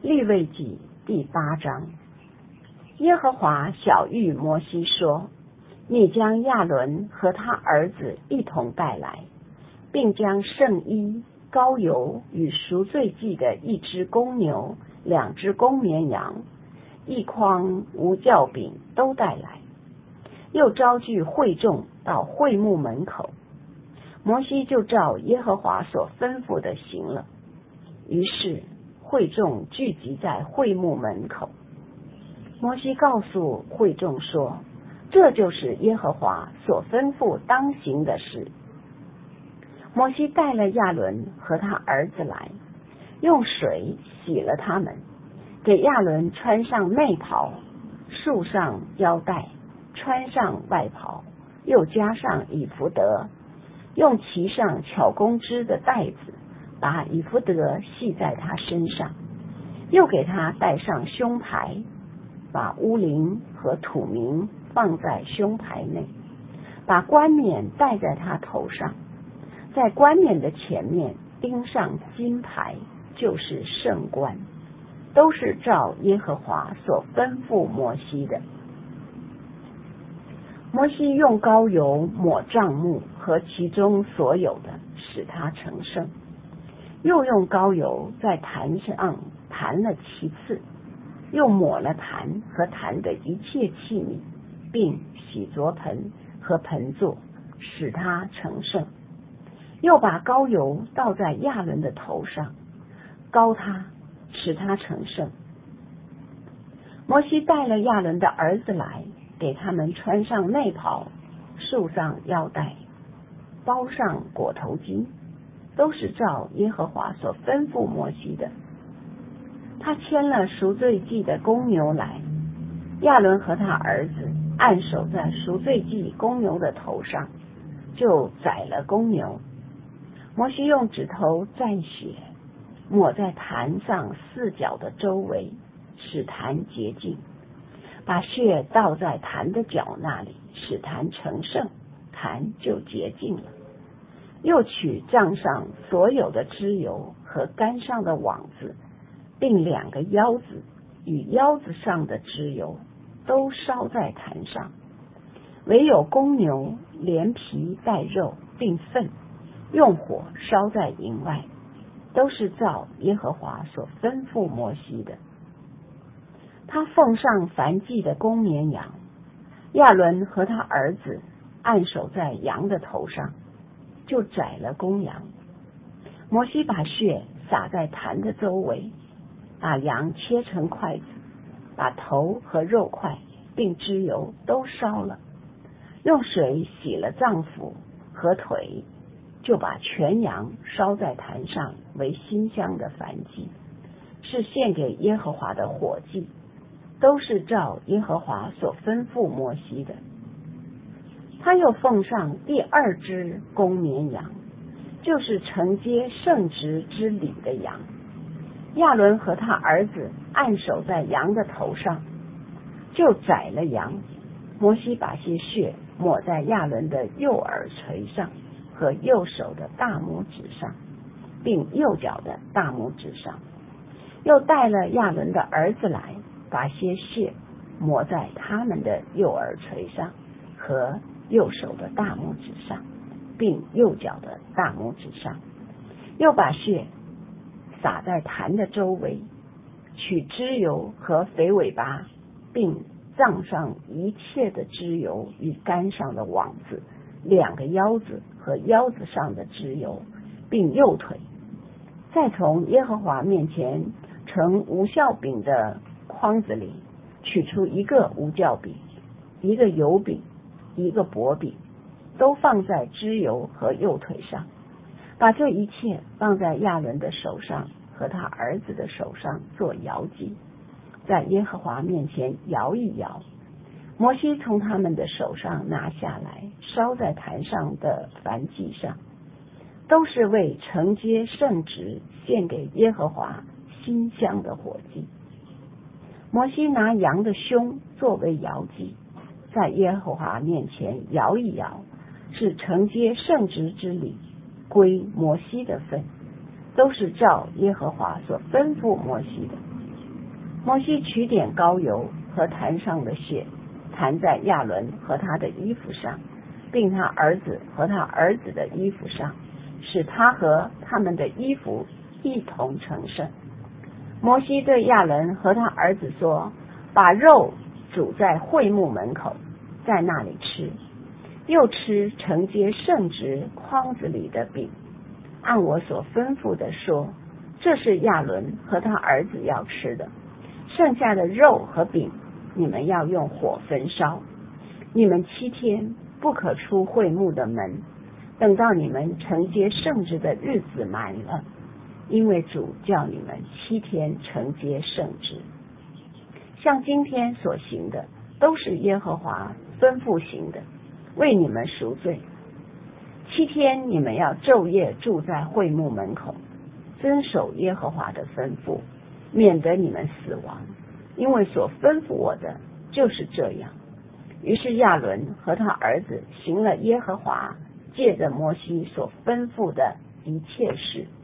利未记第8章。耶和华晓谕摩西说：你将亚伦和他儿子一同带来，并将圣衣、膏油与赎罪祭的1只公牛、2只公绵羊、1筐无酵饼都带来，又招聚会众到会幕门口。摩西就照耶和华所吩咐的行了。于是会众聚集在会幕门口。摩西告诉会众说：这就是耶和华所吩咐当行的事。摩西带了亚伦和他儿子来，用水洗了他们，给亚伦穿上内袍，束上腰带，穿上外袍，又加上以弗得，用其上巧工织的带子把以弗得系在他身上，又给他戴上胸牌，把乌灵和土明放在胸牌内，把冠冕戴在他头上，在冠冕的前面钉上金牌，就是圣冠，都是照耶和华所吩咐摩西的。摩西用膏油抹帐幕和其中所有的，使它成圣，又用膏油在坛上弹了7次，又抹了坛和坛的一切器皿，并洗濯盆和盆座，使它成圣。又把膏油倒在亚伦的头上，膏他，使他成圣。摩西带了亚伦的儿子来，给他们穿上内袍，束上腰带，包上裹头巾，都是照耶和华所吩咐摩西的。他牵了赎罪祭的公牛来，亚伦和他儿子按手在赎罪祭公牛的头上，就宰了公牛。摩西用指头蘸血，抹在坛上4角的周围，使坛洁净，把血倒在坛的角那里，使坛成圣，坛就洁净了。又取杖上所有的脂油和杆上的网子，并2个腰子与腰子上的脂油，都烧在坛上。唯有公牛连皮带肉并粪，用火烧在营外，都是照耶和华所吩咐摩西的。他奉上燔祭的公绵羊，亚伦和他儿子按手在羊的头上，就宰了公羊。摩西把血洒在坛的周围，把羊切成块子，把头和肉块并脂油都烧了，用水洗了脏腑和腿，就把全羊烧在坛上，为馨香的燔祭，是献给耶和华的火祭，都是照耶和华所吩咐摩西的。他又奉上第2只公绵羊，就是承接圣职之礼的羊。亚伦和他儿子按手在羊的头上，就宰了羊。摩西把些血抹在亚伦的右耳垂上和右手的大拇指上，并右脚的大拇指上。又带了亚伦的儿子来，把些血抹在他们的右耳垂上和右手的大拇指上，并右脚的大拇指上。又把血洒在坛的周围，取脂油和肥尾巴，并杖上一切的脂油与杆上的网子，2个腰子和腰子上的脂油，并右腿。再从耶和华面前盛无酵饼的筐子里取出1个无酵饼，1个油饼，1个薄饼，都放在脂油和右腿上。把这一切放在亚伦的手上和他儿子的手上做摇祭，在耶和华面前摇一摇。摩西从他们的手上拿下来，烧在坛上的燔祭上，都是为承接圣职，献给耶和华馨香的火祭。摩西拿羊的胸作为摇祭，在耶和华面前摇一摇，是承接圣职之礼，归摩西的份，都是照耶和华所吩咐摩西的。 摩西取点膏油和坛上的血，弹在亚伦和他的衣服上，并他儿子和他儿子的衣服上，使他和他们的衣服一同成圣。摩西对亚伦和他儿子说：把肉煮在会幕门口，在那里吃，又吃承接圣职筐子里的饼，按我所吩咐的说，这是亚伦和他儿子要吃的。剩下的肉和饼，你们要用火焚烧。你们7天不可出会幕的门，等到你们承接圣职的日子满了，因为主叫你们7天承接圣职。像今天所行的，都是耶和华吩咐行的，为你们赎罪。7天你们要昼夜住在会幕门口，遵守耶和华的吩咐，免得你们死亡，因为所吩咐我的就是这样。于是亚伦和他儿子行了耶和华借着摩西所吩咐的一切事。